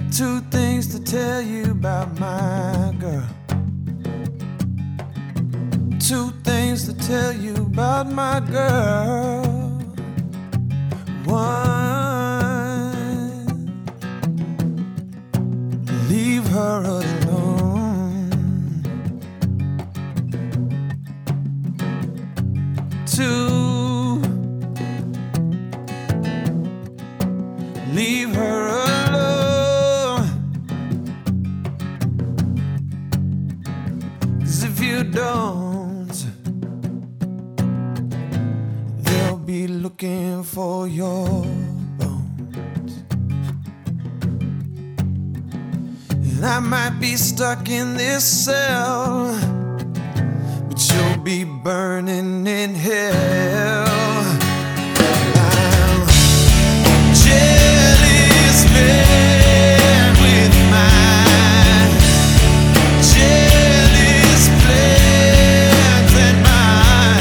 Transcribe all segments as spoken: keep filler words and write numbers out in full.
two things to tell you about my girl. Two things to tell you about my girl. One, leave her alone. Two, leave her alone. 'Cause if you don't, they'll be looking for your bones. And I might be stuck in this cell, but you'll be burning in hell. I'm jealous man with my jealous plans and my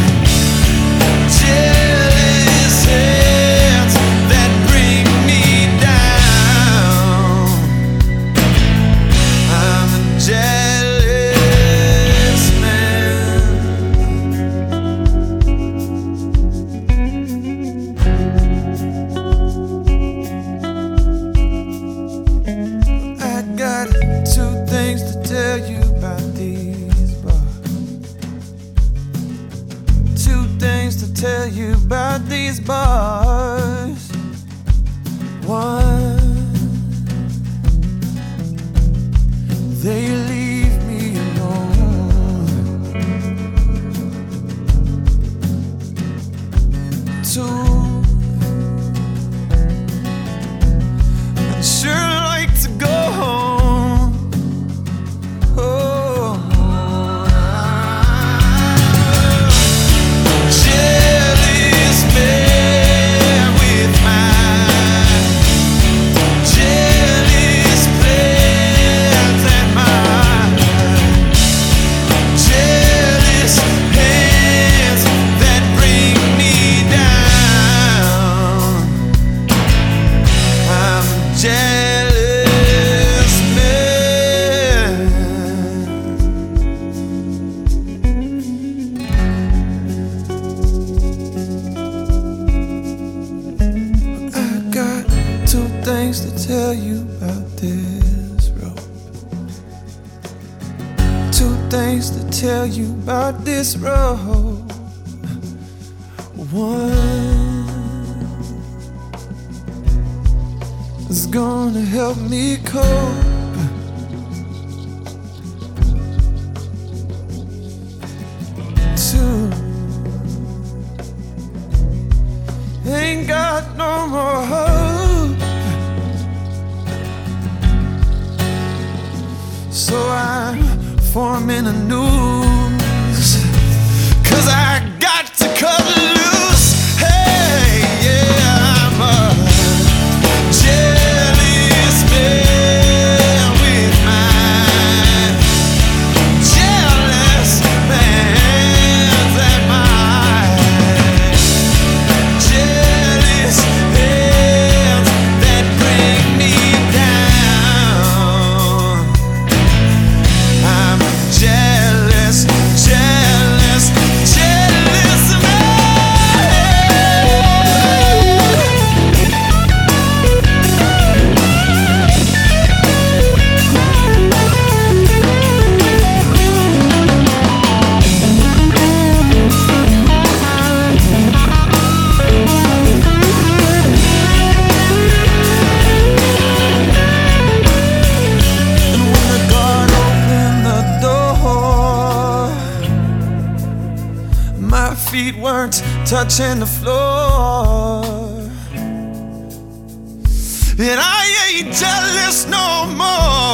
jealous hands that bring me down. I'm a jealous man. I got two things to tell you about these bars. Two things to tell you about these bars. One, they leave me alone. Two, I'd sure like to go home. Oh, jealous man with my jealous plans and my jealous hands that bring me down. I'm a jealous man. I got two things to tell you about this road. Two things to tell you about this road. One is gonna help me cope. Two, ain't got no more hope. So I'm forming a noose, 'cause I got to cut loose. Hey, yeah, I'm a jealous man with my jealous plans and my jealous hands that bring me down. I'm a jealous, jealous, jealous And when the guard opened the door, my feet weren't touching the floor. And I ain't jealous no more.